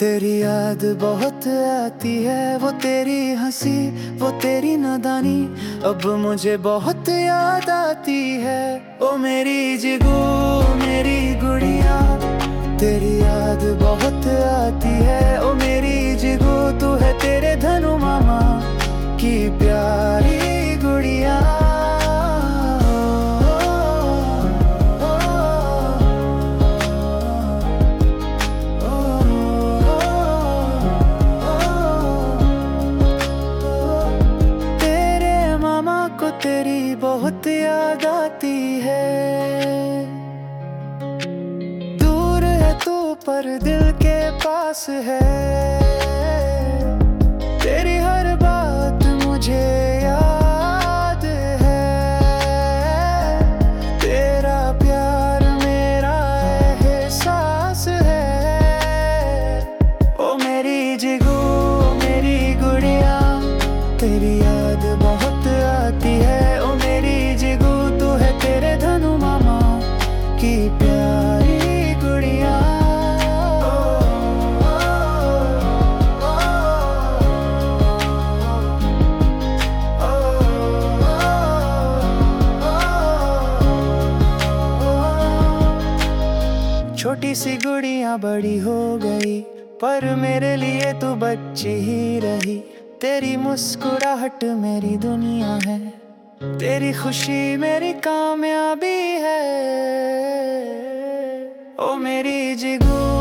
तेरी याद बहुत आती है, वो तेरी हंसी, वो तेरी नादानी अब मुझे बहुत याद आती है। ओ मेरी जिगू मेरी गुड़िया, तेरी याद बहुत आती है। ओ मेरी जिगू तू है तेरे धनु मामा की प्यारी गुड़िया। तेरी बहुत याद आती है, दूर है तू पर दिल के पास है। तेरी हर बात मुझे याद है, तेरा प्यार मेरा एहसास है। ओ मेरी जिगू मेरी गुड़िया, तेरी याद बहुत आती है। ओ मेरी जिगू तू है तेरे धनु मामा की प्यारी गुड़िया। छोटी सी गुड़िया बड़ी हो गई, पर मेरे लिए तू बच्ची ही रही। तेरी मुस्कुराहट मेरी दुनिया है, तेरी खुशी मेरी कामयाबी है। ओ मेरी जिगू